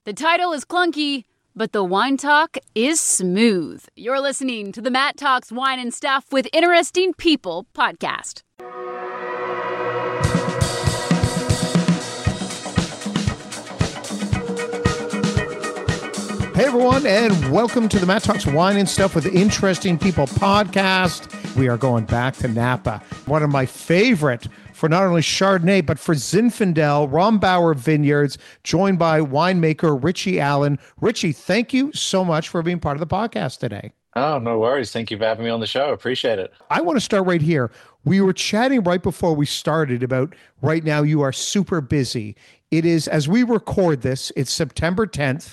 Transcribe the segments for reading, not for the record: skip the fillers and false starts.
The title is clunky, but the wine talk is smooth. You're listening to the Matt Talks Wine and Stuff with Interesting People podcast. Hey everyone, and welcome to the Matt Talks Wine and Stuff with Interesting People podcast. We are going back to Napa, one of my favorite for not only Chardonnay, but for Zinfandel, Rombauer Vineyards, joined by winemaker Richie Allen. Richie, thank you so much for being part of the podcast today. Oh, no worries. Thank you for having me on the show. Appreciate it. I want to start right here. We were chatting right before we started about right now you are super busy. It is, as we record this, it's September 10th,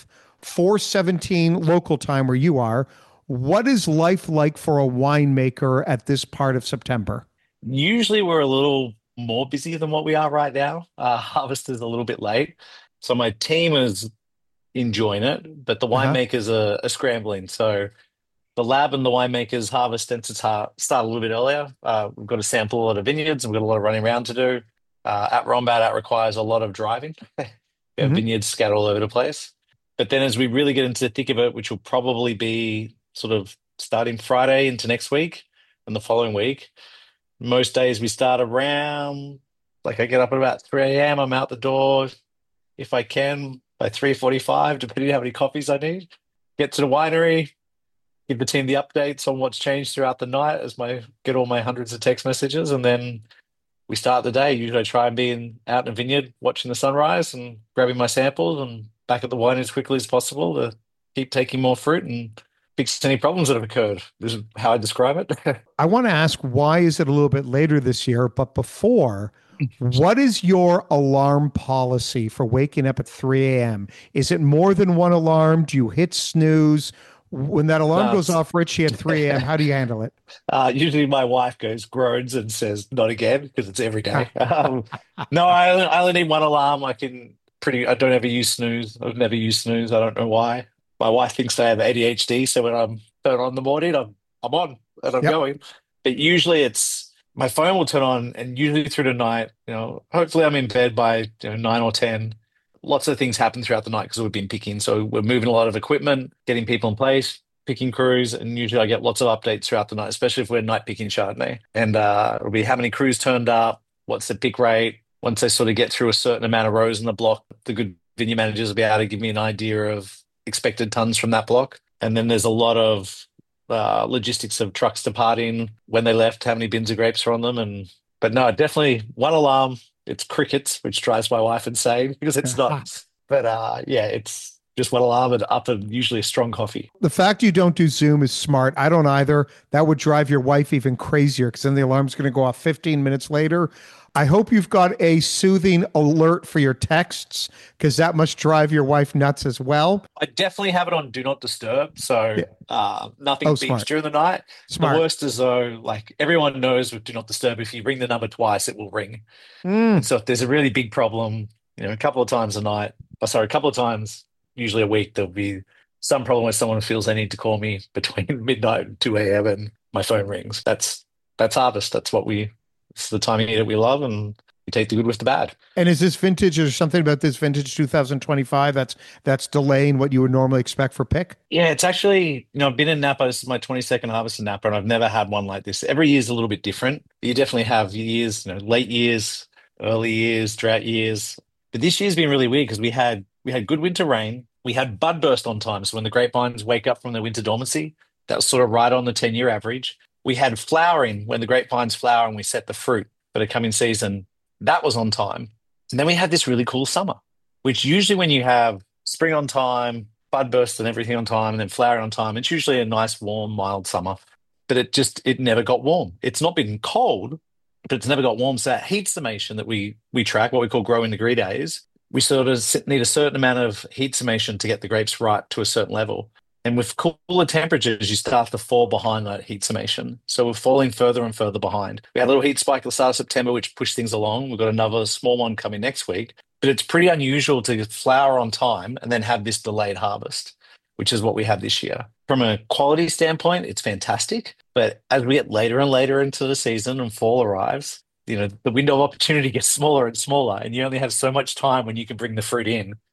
4:17 local time where you are. What is life like for a winemaker at this part of September? Usually we're a little more busy than what we are right now. Harvest is a little bit late. So my team is enjoying it, but the winemakers are scrambling. So the lab and the winemakers harvest tends to start a little bit earlier. We've got to sample a lot of vineyards and we've got a lot of running around to do. At Rombat, that requires a lot of driving. We have vineyards scattered all over the place. But then as we really get into the thick of it, which will probably be sort of starting Friday into next week and the following week, most days we start around, like I get up at about 3 a.m. I'm out the door, if I can, by 3:45, depending on how many coffees I need. Get to the winery, give the team the updates on what's changed throughout the night as get all my hundreds of text messages, and then we start the day. Usually I try and be out in a vineyard watching the sunrise and grabbing my samples and back at the wine as quickly as possible to keep taking more fruit and fix any problems that have occurred. This is how I describe it. I want to ask, why is it a little bit later this year? But before, what is your alarm policy for waking up at 3 a.m.? Is it more than one alarm? Do you hit snooze? When that alarm goes off, Richie, at 3 a.m., how do you handle it? Usually my wife groans and says, not again, because it's every day. No, I only need one alarm. I don't ever use snooze. I've never used snooze. I don't know why. My wife thinks I have ADHD, so when I'm turn on in the morning, I'm on and I'm going. But usually my phone will turn on, and usually through the night, hopefully I'm in bed by 9 or 10. Lots of things happen throughout the night because we've been picking. So we're moving a lot of equipment, getting people in place, picking crews, and usually I get lots of updates throughout the night, especially if we're night picking Chardonnay. And it'll be how many crews turned up, what's the pick rate. Once they sort of get through a certain amount of rows in the block, the good vineyard managers will be able to give me an idea of expected tons from that block. And then there's a lot of logistics of trucks departing, when they left, how many bins of grapes are on them. But no, definitely one alarm. It's crickets, which drives my wife insane because it's not. But it's just one alarm and up and usually a strong coffee. The fact you don't do Zoom is smart. I don't either. That would drive your wife even crazier because then the alarm's going to go off 15 minutes later. I hope you've got a soothing alert for your texts because that must drive your wife nuts as well. I definitely have it on Do Not Disturb, so nothing beeps during the night. Smart. The worst is though, like everyone knows with Do Not Disturb, if you ring the number twice, it will ring. And so if there's a really big problem, a couple of times, usually a week, there'll be some problem where someone feels they need to call me between midnight and 2 a.m. and my phone rings. That's harvest. It's the time of year that we love, and you take the good with the bad. And is this vintage, or something about this vintage 2025 that's delaying what you would normally expect for pick? Yeah, it's actually, I've been in Napa. This is my 22nd harvest in Napa, and I've never had one like this. Every year is a little bit different. You definitely have years, late years, early years, drought years. But this year's been really weird because we had good winter rain. We had bud burst on time. So when the grapevines wake up from their winter dormancy, that was sort of right on the 10-year average. We had flowering when the grapevines flower and we set the fruit for the coming season. That was on time. And then we had this really cool summer, which usually when you have spring on time, bud burst and everything on time, and then flowering on time, it's usually a nice, warm, mild summer. But it never got warm. It's not been cold, but it's never got warm. So that heat summation that we track, what we call growing degree days, we sort of need a certain amount of heat summation to get the grapes right to a certain level. And with cooler temperatures, you start to fall behind that heat summation. So we're falling further and further behind. We had a little heat spike at the start of September, which pushed things along. We've got another small one coming next week. But it's pretty unusual to flower on time and then have this delayed harvest, which is what we have this year. From a quality standpoint, it's fantastic. But as we get later and later into the season and fall arrives, the window of opportunity gets smaller and smaller, and you only have so much time when you can bring the fruit in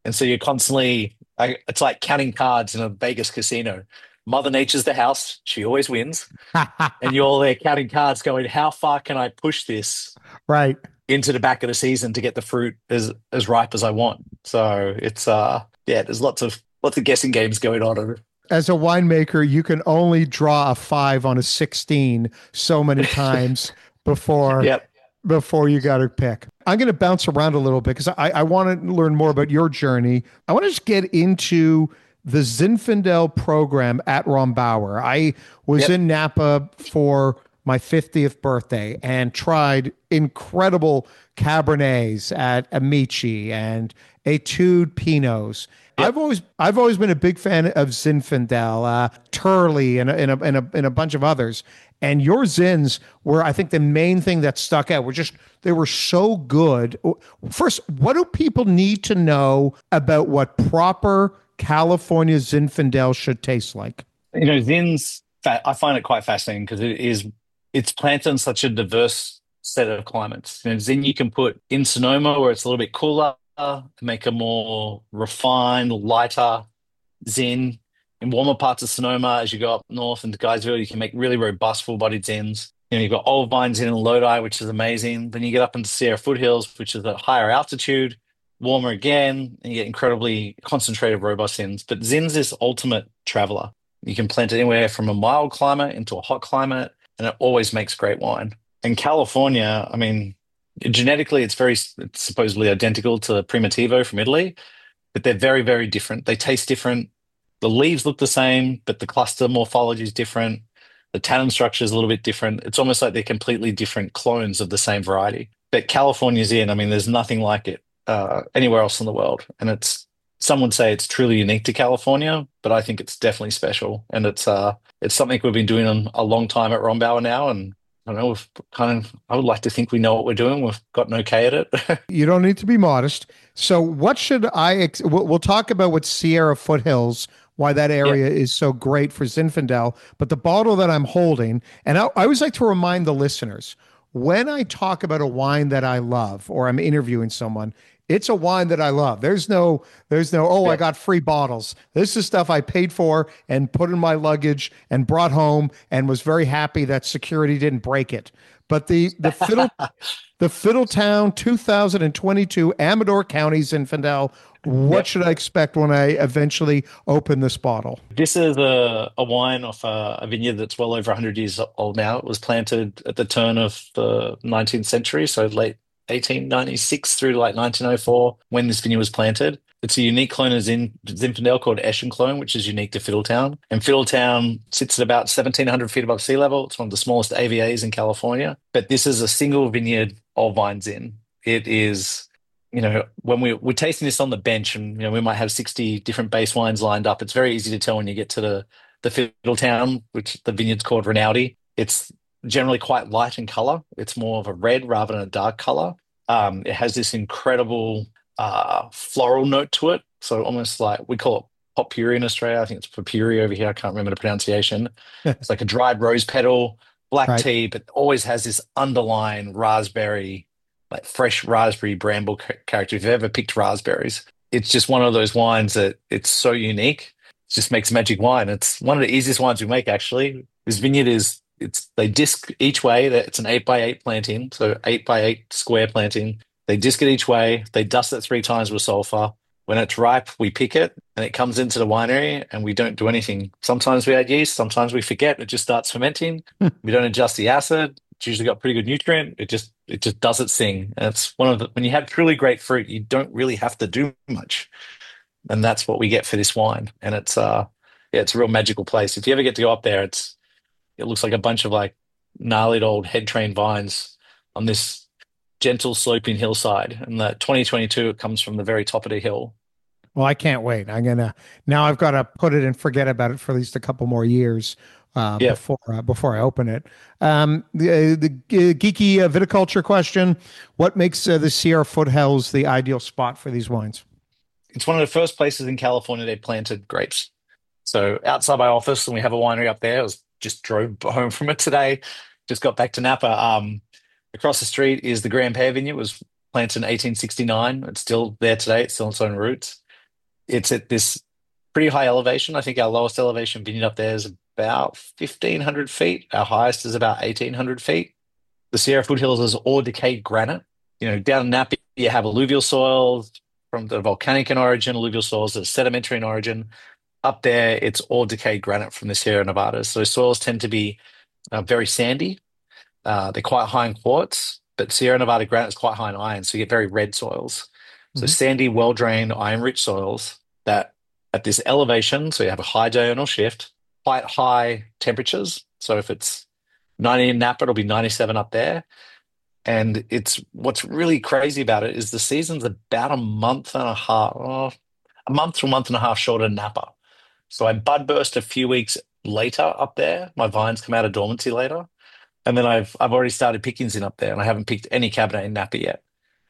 And so you're constantly, it's like counting cards in a Vegas casino. Mother Nature's the house. She always wins. And you're all there counting cards going, how far can I push this Right. into the back of the season to get the fruit as ripe as I want? So it's yeah, there's lots of guessing games going on. As a winemaker, you can only draw a 5 on a 16 so many times before Yep. before you got to pick. I'm going to bounce around a little bit because I want to learn more about your journey. I want to just get into the Zinfandel program at Rombauer. I was in Napa for my 50th birthday and tried incredible Cabernets at Amici and Etude Pinots. Yep. I've always been a big fan of Zinfandel, Turley, and a bunch of others. And your Zins were, I think, the main thing that stuck out. They were so good. First, what do people need to know about what proper California Zinfandel should taste like? Zins, I find it quite fascinating because it's planted in such a diverse set of climates. Zin you can put in Sonoma where it's a little bit cooler, make a more refined, lighter Zin. In warmer parts of Sonoma, as you go up north into Guysville, you can make really robust, full-bodied Zins. You've got Old Vine Zin in Lodi, which is amazing. Then you get up into Sierra Foothills, which is at higher altitude, warmer again, and you get incredibly concentrated, robust Zins. But Zin's this ultimate traveler. You can plant it anywhere from a mild climate into a hot climate, and it always makes great wine. In California, I mean, genetically, it's supposedly identical to Primitivo from Italy, but they're very, very different. They taste different. The leaves look the same, but the cluster morphology is different. The tannin structure is a little bit different. It's almost like they're completely different clones of the same variety. But California's I mean, there's nothing like it anywhere else in the world. And some would say it's truly unique to California, but I think it's definitely special. And it's something we've been doing a long time at Rombauer now. And I don't know, I would like to think we know what we're doing. We've got an okay at it. You don't need to be modest. So what should we'll talk about what Sierra Foothills, why that area is so great for Zinfandel. But the bottle that I'm holding, and I always like to remind the listeners, when I talk about a wine that I love or I'm interviewing someone, it's a wine that I love. There's no, I got free bottles. This is stuff I paid for and put in my luggage and brought home and was very happy that security didn't break it. But the Fiddletown 2022 Amador County Zinfandel, what should I expect when I eventually open this bottle? This is a wine off a vineyard that's well over 100 years old now. It was planted at the turn of the 19th century, so late 1896 through like 1904 when this vineyard was planted. It's a unique clone of Zinfandel called Eschen clone, which is unique to Fiddletown. And Fiddletown sits at about 1,700 feet above sea level. It's one of the smallest AVAs in California. But this is a single vineyard Old Vine Zin. It is, when we're tasting this on the bench and, we might have 60 different base wines lined up. It's very easy to tell when you get to the Fiddletown, which the vineyard's called Rinaldi. It's generally quite light in color. It's more of a red rather than a dark color. It has this incredible floral note to it. So almost like we call it potpourri in Australia. I think it's potpourri over here. I can't remember the pronunciation. It's like a dried rose petal, black tea, but always has this underlying raspberry, like fresh raspberry bramble character. If you've ever picked raspberries, it's just one of those wines that it's so unique. It just makes magic wine. It's one of the easiest wines we make, actually. This vineyard they disc each way. It's an 8x8 planting, so 8x8 square planting. They disc it each way. They dust it 3 times with sulfur. When it's ripe, we pick it and it comes into the winery and we don't do anything. Sometimes we add yeast. Sometimes we forget. It just starts fermenting. We don't adjust the acid. It's usually got pretty good nutrient. It just does its thing. And it's when you have truly great fruit, you don't really have to do much. And that's what we get for this wine. And it's a real magical place. If you ever get to go up there, it looks like a bunch of like gnarly old head train vines on this gentle sloping hillside. And the 2022, it comes from the very top of the hill. Well, I can't wait. Now I've got to put it and forget about it for at least a couple more years before I open it. The geeky viticulture question: what makes the Sierra Foothills the ideal spot for these wines? It's one of the first places in California they planted grapes. So outside my office, and we have a winery up there. Just drove home from it today. Just got back to Napa. Across the street is the Grand Pere Vineyard. It was planted in 1869. It's still there today. It's still on its own roots. It's at this pretty high elevation. I think our lowest elevation vineyard up there is about 1,500 feet. Our highest is about 1,800 feet. The Sierra foothills is all decayed granite. Down in Napa, you have alluvial soils from the volcanic in origin, alluvial soils that are sedimentary in origin. Up there, it's all decayed granite from the Sierra Nevadas. So soils tend to be very sandy. They're quite high in quartz, but Sierra Nevada granite is quite high in iron, so you get very red soils. So sandy, well-drained, iron-rich soils that at this elevation, so you have a high diurnal shift, quite high temperatures. So if it's 90 in Napa, it'll be 97 up there. And what's really crazy about it is the season's about a month and a half, a month to a month and a half shorter than Napa. So I bud burst a few weeks later up there. My vines come out of dormancy later. And then I've already started pickings in up there, and I haven't picked any Cabernet in Napa yet.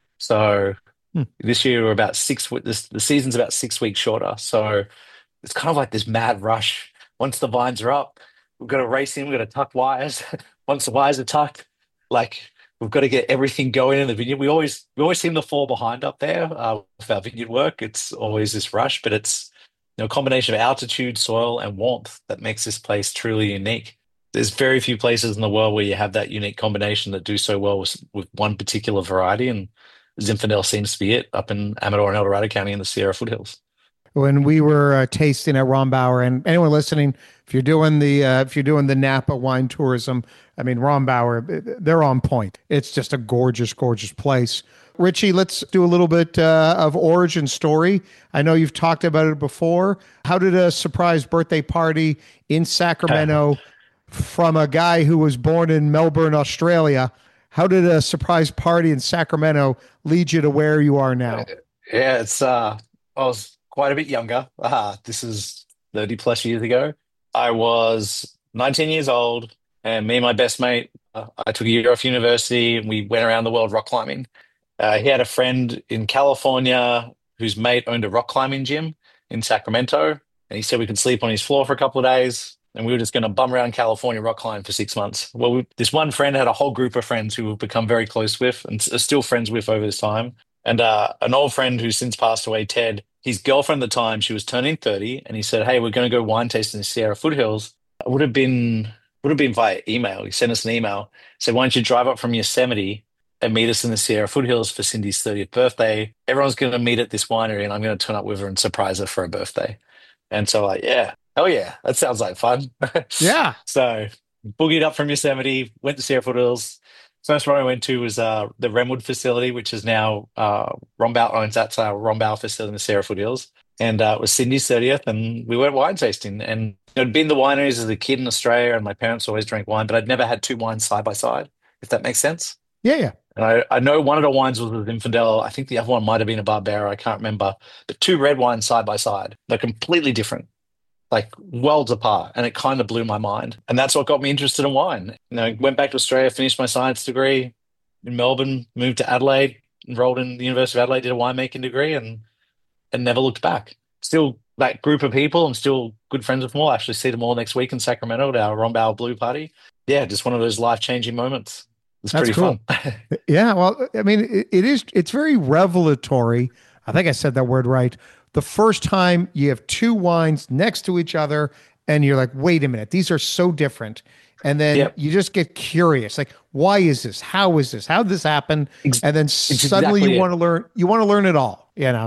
So this year we're about the season's about 6 weeks shorter. So it's kind of like this mad rush. Once the vines are up, we've got to race in, we've got to tuck wires. Once the wires are tucked, like we've got to get everything going in the vineyard. We always seem to fall behind up there with our vineyard work. It's always this rush, but it's a combination of altitude, soil, and warmth that makes this place truly unique. There's very few places in the world where you have that unique combination that do so well with one particular variety, and Zinfandel seems to be it up in Amador and El Dorado County in the Sierra foothills. When we were tasting at Rombauer, and anyone listening, if you're doing the Napa wine tourism, I mean Rombauer, they're on point. It's just a gorgeous, gorgeous place. Richie, let's do a little bit of origin story. I know you've talked about it before. How did a surprise birthday party in Sacramento from a guy who was born in Melbourne, Australia? How did a surprise party in Sacramento lead you to where you are now? Yeah, I was quite a bit younger. This is 30 plus years ago. I was 19 years old, and me and my best mate, I took a year off university, and we went around the world rock climbing. He had a friend in California whose mate owned a rock climbing gym in Sacramento, and he said we could sleep on his floor for a couple of days, and we were just going to bum around California rock climb for 6 months. Well, this one friend had a whole group of friends who we've become very close with and are still friends with over this time. And an old friend who's since passed away, Ted, his girlfriend at the time, she was turning 30, and he said, "Hey, we're going to go wine tasting in the Sierra foothills." It would have been via email. He sent us an email, said, "Why don't you drive up from Yosemite and meet us in the Sierra foothills for Cindy's 30th birthday? Everyone's going to meet at this winery, and I'm going to turn up with her and surprise her for her birthday." And so yeah, hell yeah, that sounds like fun. Yeah. So boogied up from Yosemite, went to Sierra foothills. First one I went to was the Remwood facility, which is now Rombauer owns. That's our Rombauer facility in the Sierra foothills. And it was Cindy's 30th, and we went wine tasting. And I'd been to wineries as a kid in Australia, and my parents always drank wine, but I'd never had two wines side by side, if that makes sense. Yeah, yeah. And I know one of the wines was a Zinfandel. I think the other one might have been a Barbera. I can't remember. But two red wines side by side. They're completely different, like worlds apart. And it kind of blew my mind. And that's what got me interested in wine. Went back to Australia, finished my science degree in Melbourne, moved to Adelaide, enrolled in the University of Adelaide, did a winemaking degree, and never looked back. Still that group of people, I'm still good friends with them all. I actually see them all next week in Sacramento at our Rombauer Blue Party. Yeah, just one of those life-changing moments. It's That's pretty cool. fun. Yeah, well, I mean, it's very revelatory. I think I said that word right. The first time you have two wines next to each other and you're like, wait a minute, these are so different. And then you just get curious, like, why is this? How is this? How did this happen? And then suddenly you want to learn it all. I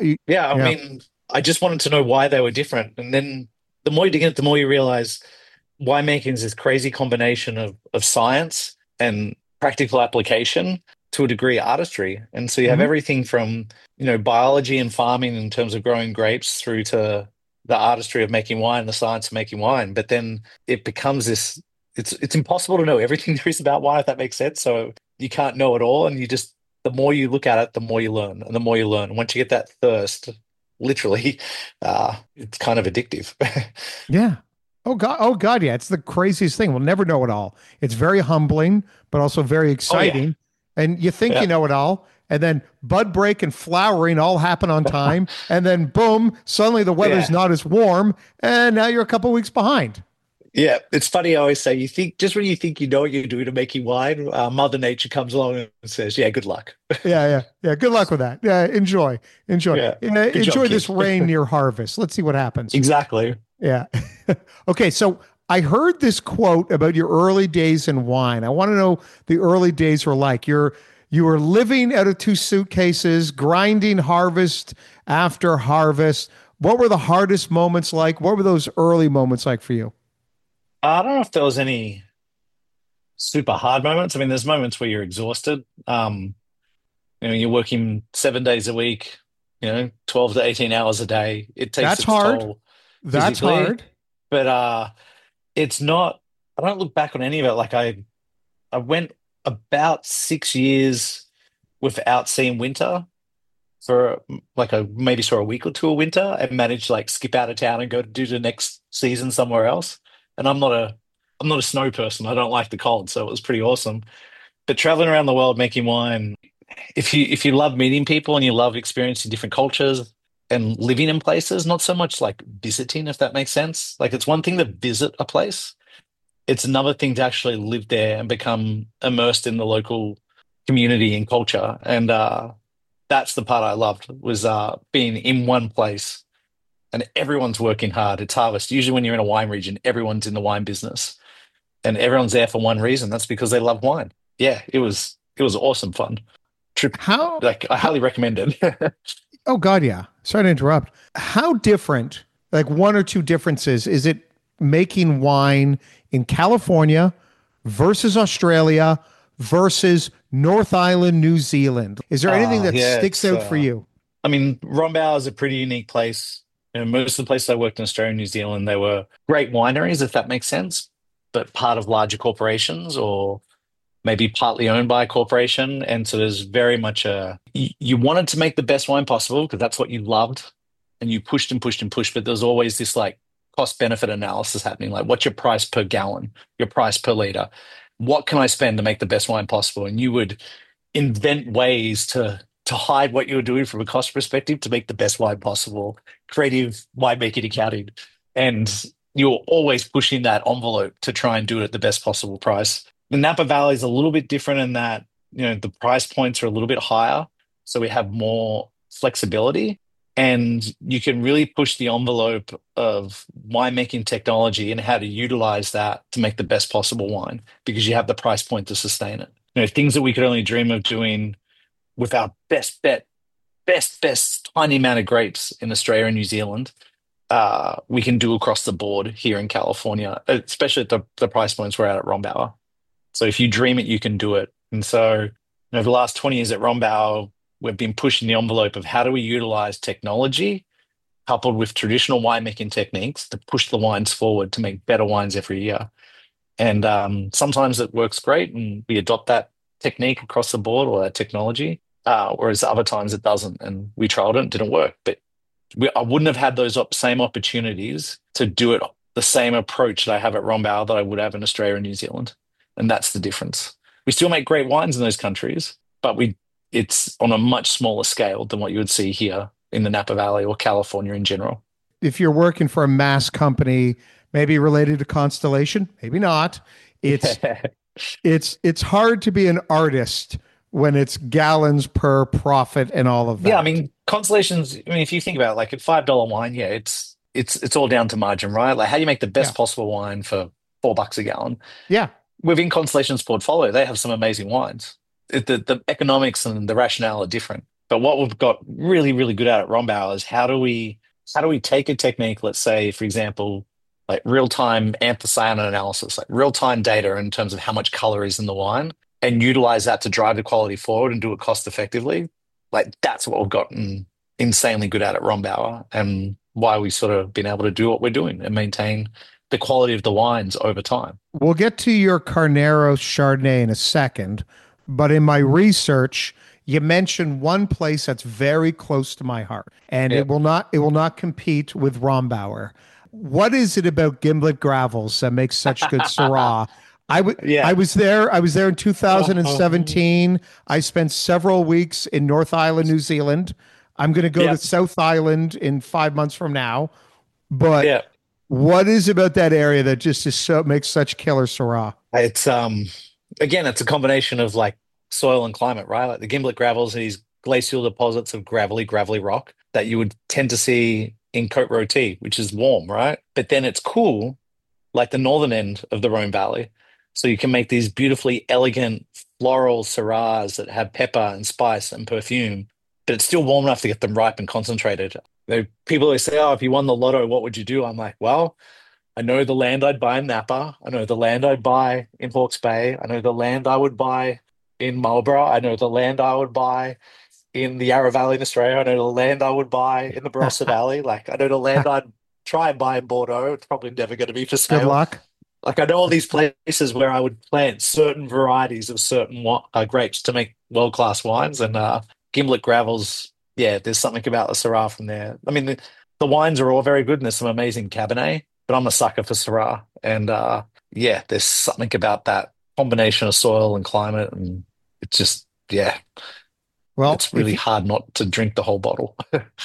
mean, I just wanted to know why they were different. And then the more you dig in it, the more you realize winemaking is this crazy combination of science and practical application, to a degree, artistry. And so you have everything from, biology and farming in terms of growing grapes through to the artistry of making wine, the science of making wine. But then it becomes this, it's impossible to know everything there is about wine, if that makes sense. So you can't know it all. And the more you look at it, the more you learn, and the more you learn. Once you get that thirst, literally, it's kind of addictive. Yeah. Oh God. Yeah. It's the craziest thing. We'll never know it all. It's very humbling, but also very exciting. Oh, yeah. And you think you know it all, and then bud break and flowering all happen on time. And then boom, suddenly the weather's not as warm, and now you're a couple weeks behind. Yeah, it's funny. I always say, you think just when you think you know what you're doing to making wine, Mother Nature comes along and says, "Yeah, good luck." Yeah. Good luck with that. Yeah, enjoy. Yeah, Yeah, good job, enjoy this kid. rain near harvest. Let's see what happens. Exactly. Yeah. Okay, so I heard this quote about your early days in wine. I want to know the early days were like. You were living out of two suitcases, grinding harvest after harvest. What were the hardest moments like? What were those early moments like for you? I don't know if there was any super hard moments. I mean, there's moments where you're exhausted. You're working 7 days a week, 12 to 18 hours a day. It takes That's its hard. toll That's physically, hard. but it's not, I don't look back on any of it. Like I went about 6 years without seeing winter for like a maybe saw a week or two of winter and managed to like skip out of town and go to do the next season somewhere else. And I'm not a snow person. I don't like the cold, so it was pretty awesome. But traveling around the world making wine, if you love meeting people and you love experiencing different cultures and living in places, not so much like visiting, if that makes sense. Like it's one thing to visit a place, it's another thing to actually live there and become immersed in the local community and culture. And that's the part I loved was being in one place and everyone's working hard. It's harvest. Usually when you're in a wine region, everyone's in the wine business and everyone's there for one reason. That's because they love wine. Yeah, it was awesome fun. Trip, How, like I how highly recommend it. Oh God, yeah. Sorry to interrupt. How different, like one or two differences, is it making wine in California versus Australia versus North Island, New Zealand? Is there anything that Yeah, sticks it's out for you? I mean, Rombauer is a pretty unique place. Most of the places I worked in Australia and New Zealand, they were great wineries, if that makes sense, but part of larger corporations or maybe partly owned by a corporation. And so there's very much you wanted to make the best wine possible because that's what you loved. And you pushed and pushed and pushed, but there's always this like cost benefit analysis happening. Like, what's your price per gallon, your price per liter? What can I spend to make the best wine possible? And you would invent ways to hide what you were doing from a cost perspective to make the best wine possible. Creative winemaking accounting. And you're always pushing that envelope to try and do it at the best possible price. The Napa Valley is a little bit different in that, the price points are a little bit higher. So we have more flexibility and you can really push the envelope of winemaking technology and how to utilize that to make the best possible wine because you have the price point to sustain it. Things that we could only dream of doing with our best bet, best tiny amount of grapes in Australia and New Zealand, we can do across the board here in California, especially at the price points we're at Rombauer. So if you dream it, you can do it. And so over the last 20 years at Rombauer, we've been pushing the envelope of how do we utilize technology coupled with traditional winemaking techniques to push the wines forward to make better wines every year. And sometimes it works great and we adopt that technique across the board or that technology, whereas other times it doesn't. And we tried it and it didn't work. But I wouldn't have had those same opportunities to do it the same approach that I have at Rombauer that I would have in Australia and New Zealand. And that's the difference. We still make great wines in those countries, but it's on a much smaller scale than what you would see here in the Napa Valley or California in general. If you're working for a mass company, maybe related to Constellation, maybe not. It's it's hard to be an artist when it's gallons per profit and all of that. Yeah, I mean, Constellations, I mean, if you think about it, like at $5 wine, yeah, it's all down to margin, right? Like how do you make the Yeah. best possible wine for $4 a gallon? Yeah. Within Constellation's portfolio, they have some amazing wines. The economics and the rationale are different. But what we've got really, really good at Rombauer is how do we take a technique, let's say, for example, like real-time anthocyanin analysis, like real-time data in terms of how much color is in the wine, and utilize that to drive the quality forward and do it cost effectively. Like that's what we've gotten insanely good at Rombauer and why we sort of been able to do what we're doing and maintain the quality of the wines over time. We'll get to your Carneros Chardonnay in a second, but in my research, you mentioned one place that's very close to my heart, and Yeah. it will not compete with Rombauer. What is it about Gimlet Gravels that makes such good Syrah? Yeah. I was there. I was there in 2017. I spent several weeks in North Island, New Zealand. I'm going to go Yeah. to South Island in 5 months from now. But Yeah. What is about that area that just is so makes such killer Syrah? It's again, it's a combination of like soil and climate, right? Like the Gimblett gravels are these glacial deposits of gravelly rock that you would tend to see in Côte Rôtie, which is warm, right? But then it's cool, like the northern end of the Rhone Valley. So you can make these beautifully elegant floral Syrahs that have pepper and spice and perfume, but it's still warm enough to get them ripe and concentrated. People always say, "Oh, if you won the lotto, what would you do?" I'm like, well, I know the land I'd buy in Napa. I know the land I'd buy in Hawke's Bay. I know the land I would buy in Marlborough. I know the land I would buy in the Yarra Valley in Australia. I know the land I would buy in the Barossa Valley. Like, I know the land I'd try and buy in Bordeaux. It's probably never going to be for Good sale. luck. Like, I know all these places where I would plant certain varieties of certain grapes to make world-class wines. And Gimblett Gravels, yeah, there's something about the Syrah from there. I mean, the wines are all very good and there's some amazing Cabernet, but I'm a sucker for Syrah. And yeah, there's something about that combination of soil and climate. And it's just, yeah, Well, it's really hard not to drink the whole bottle.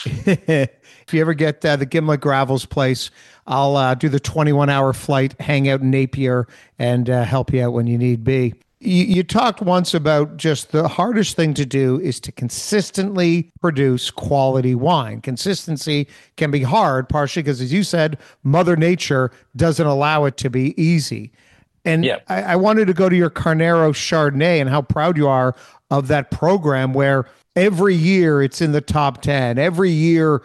if you ever get the Gimlet Gravels place, I'll do the 21-hour flight, hang out in Napier, and help you out when you need be. You talked once about just the hardest thing to do is to consistently produce quality wine. Consistency can be hard, partially because, as you said, Mother Nature doesn't allow it to be easy. And Yeah. I wanted to go to your Carnero Chardonnay and how proud you are of that program where every year it's in the top 10. Every year,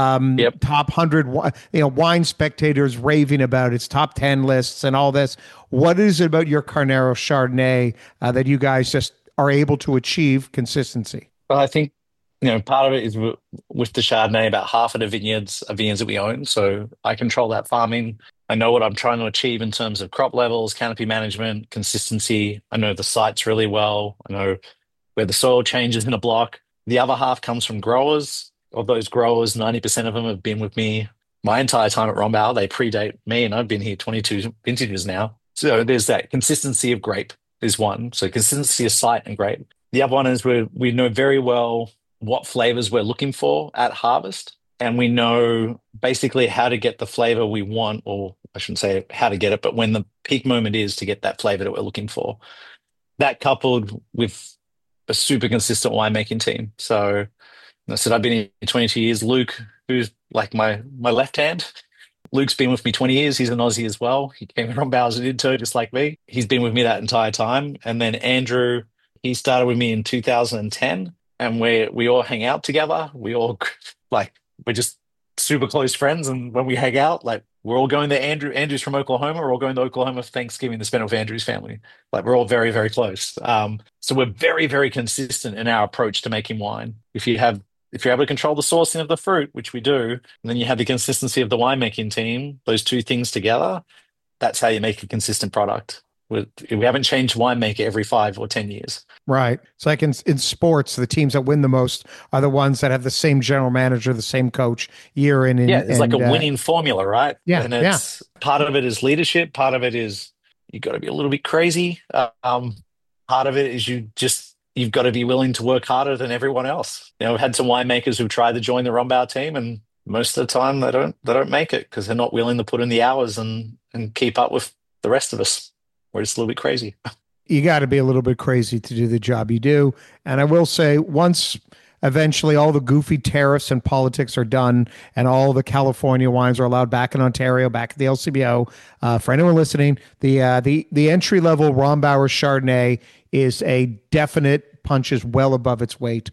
top 100, wine spectators raving about its top 10 lists and all this. What is it about your Carnero Chardonnay that you guys just are able to achieve consistency? Well, I think, part of it is with the Chardonnay, about half of the vineyards are vineyards that we own. So I control that farming. I know what I'm trying to achieve in terms of crop levels, canopy management, consistency. I know the sites really well. I know where the soil changes in a block. The other half comes from growers. Of those growers, 90% of them have been with me my entire time at Rombauer. They predate me, and I've been here 22 vintages now. So there's that consistency of grape is one. So consistency of site and grape. The other one is we know very well what flavors we're looking for at harvest. And we know basically how to get the flavor we want, or I shouldn't say how to get it, but when the peak moment is to get that flavor that we're looking for. That coupled with a super consistent winemaking team. So I said I've been here 22 years. Luke, who's like my left hand, Luke's been with me 20 years. He's an Aussie as well. He came from Bow as an intern, just like me. He's been with me that entire time. And then Andrew, he started with me in 2010, and we all hang out together. We all we're just super close friends. And when we hang out, like we're all going to Andrew's from Oklahoma. We're all going to Oklahoma for Thanksgiving to spend with Andrew's family. Like we're all very, very close. So we're very, very consistent in our approach to making wine. If you're able to control the sourcing of the fruit, which we do, and then you have the consistency of the winemaking team, those two things together, that's how you make a consistent product. We haven't changed winemaker every 5 or 10 years. Right. It's like in sports, the teams that win the most are the ones that have the same general manager, the same coach year in. Yeah, it's like a winning formula, right? Yeah. And it's part of it is leadership. Part of it is you got to be a little bit crazy. Part of it is you've got to be willing to work harder than everyone else. I've had some winemakers who tried to join the Rombauer team, and most of the time they don't make it because they're not willing to put in the hours and keep up with the rest of us. We're just a little bit crazy. You got to be a little bit crazy to do the job you do. And I will say, once eventually all the goofy tariffs and politics are done and all the California wines are allowed back in Ontario, back at the LCBO, for anyone listening, the entry-level Rombauer Chardonnay is a definite punches well above its weight.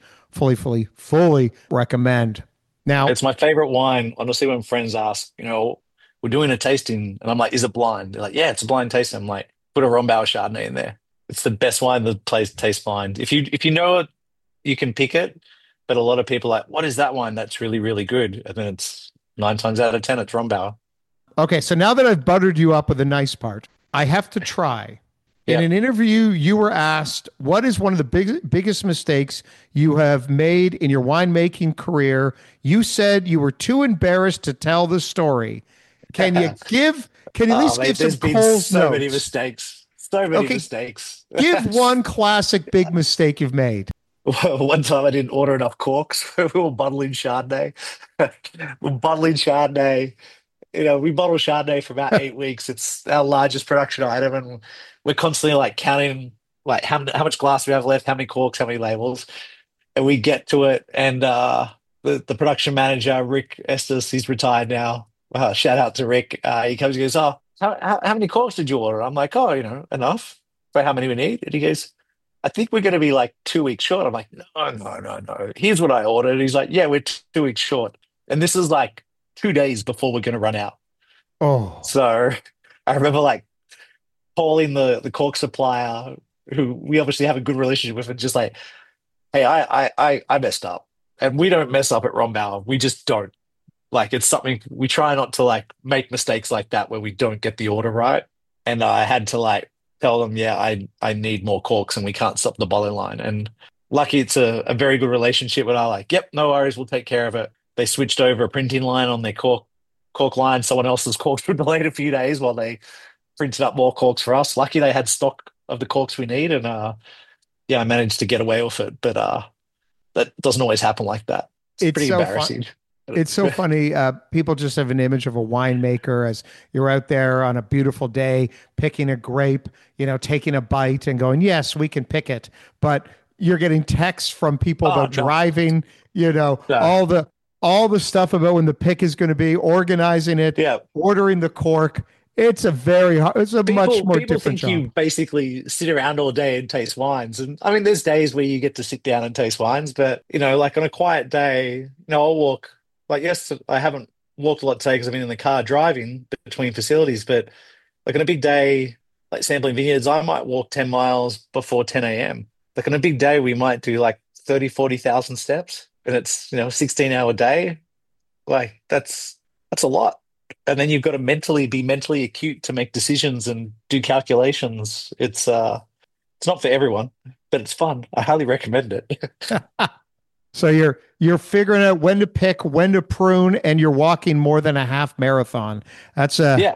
Fully recommend. Now, it's my favorite wine. Honestly, when friends ask, we're doing a tasting, and I'm like, is it blind? They're like, yeah, it's a blind tasting. I'm like, put a Rombauer Chardonnay in there. It's the best wine that tastes blind. If you know it, you can pick it. But a lot of people are like, what is that wine that's really, really good? And then it's 9 times out of 10, it's Rombauer. Okay, so now that I've buttered you up with the nice part, I have to try. In an interview, you were asked, what is one of the biggest mistakes you have made in your winemaking career? You said you were too embarrassed to tell the story. Can you at least give some Cole's so notes? many mistakes. So many mistakes. Give one classic big mistake you've made. One time I didn't order enough corks. We were bottling Chardonnay. we bottle Chardonnay for about 8 weeks. It's our largest production item, and we're constantly like counting like how much glass we have left, how many corks, how many labels, and we get to it. And the production manager, Rick Estes, he's retired now. Shout out to Rick. He comes and goes, "Oh, how many corks did you order?" I'm like, "Oh, enough for how many we need." And he goes, "I think we're going to be like 2 weeks short." I'm like, "No, no, no, no. Here's what I ordered." He's like, "Yeah, we're 2 weeks short." And this is like 2 days before we're going to run out. Oh, So I remember like calling the cork supplier, who we obviously have a good relationship with, and just like, "Hey, I messed up." And we don't mess up at Rombauer. We just don't. Like, it's something we try not to like make mistakes like that where we don't get the order right. And I had to like tell them, "Yeah, I need more corks and we can't stop the bottling line." And lucky it's a very good relationship where I like, "Yep, no worries, we'll take care of it." They switched over a printing line on their cork line. Someone else's corks were delayed a few days while they printed up more corks for us. Lucky they had stock of the corks we need, and yeah, I managed to get away with it. But that doesn't always happen like that. It's pretty so embarrassing. It's so funny. People just have an image of a winemaker as you're out there on a beautiful day, picking a grape, taking a bite and going, "Yes, we can pick it." But you're getting texts from people Oh, about no. driving, No. all the stuff about when the pick is going to be, organizing it, Yeah. ordering the cork. It's a much more People different think job. you basically sit around all day and taste wines. And I mean, there's days where you get to sit down and taste wines, but like on a quiet day, I'll walk. Like, yes, I haven't walked a lot today because I've been in the car driving between facilities, but like on a big day, like sampling vineyards, I might walk 10 miles before 10 a.m. Like on a big day, we might do like 30, 40,000 steps, and it's, a 16-hour day. Like that's a lot. And then you've got to be mentally acute to make decisions and do calculations. It's not for everyone, but it's fun. I highly recommend it. So you're figuring out when to pick, when to prune, and you're walking more than a half marathon. That's Yeah.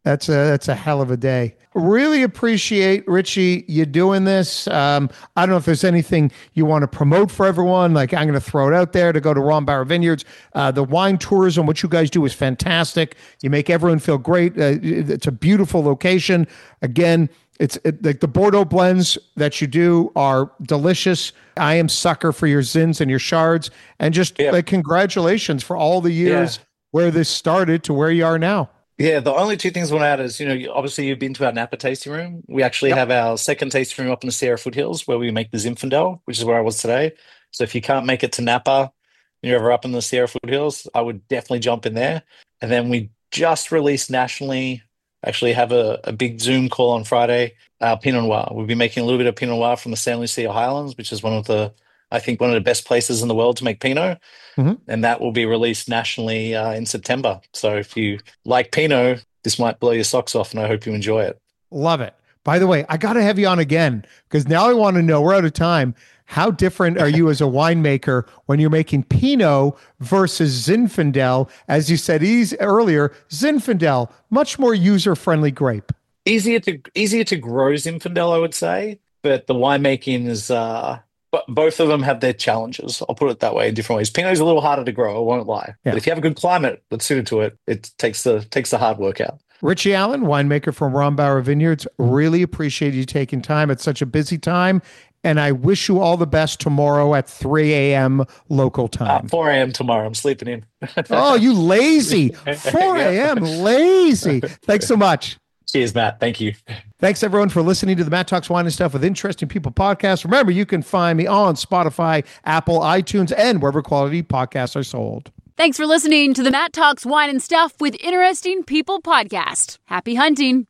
a hell of a day. Really appreciate, Richie, you doing this. I don't know if there's anything you want to promote for everyone. Like, I'm going to throw it out there to go to Rombauer Vineyards. The wine tourism, what you guys do is fantastic. You make everyone feel great. It's a beautiful location. Again, like the Bordeaux blends that you do are delicious. I am sucker for your Zins and your Chards, and just like congratulations for all the years where this started to where you are now. Yeah, the only two things I want to add is, obviously you've been to our Napa tasting room. We actually have our second tasting room up in the Sierra Foothills where we make the Zinfandel, which is where I was today. So if you can't make it to Napa and you're ever up in the Sierra Foothills, I would definitely jump in there. And then we just released nationally, actually have a big Zoom call on Friday, Pinot Noir. We'll be making a little bit of Pinot Noir from the San Lucia Highlands, which is one of the best places in the world to make Pinot. Mm-hmm. And that will be released nationally in September. So if you like Pinot, this might blow your socks off, and I hope you enjoy it. Love it. By the way, I got to have you on again because now I want to know, we're out of time. How different are you as a winemaker when you're making Pinot versus Zinfandel? As you said earlier, Zinfandel, much more user-friendly grape. Easier to grow Zinfandel, I would say, but the winemaking is but both of them have their challenges. I'll put it that way in different ways. Pinot is a little harder to grow, I won't lie. Yeah. But if you have a good climate that's suited to it, it takes the hard work out. Richie Allen, winemaker from Rombauer Vineyards, really appreciate you taking time. It's such a busy time, and I wish you all the best tomorrow at 3 a.m. local time. 4 a.m. tomorrow. I'm sleeping in. Oh, you lazy. 4 a.m. lazy. Thanks so much. Cheers, Matt. Thank you. Thanks, everyone, for listening to the Matt Talks Wine and Stuff with Interesting People podcast. Remember, you can find me on Spotify, Apple, iTunes, and wherever quality podcasts are sold. Thanks for listening to the Matt Talks Wine and Stuff with Interesting People podcast. Happy hunting.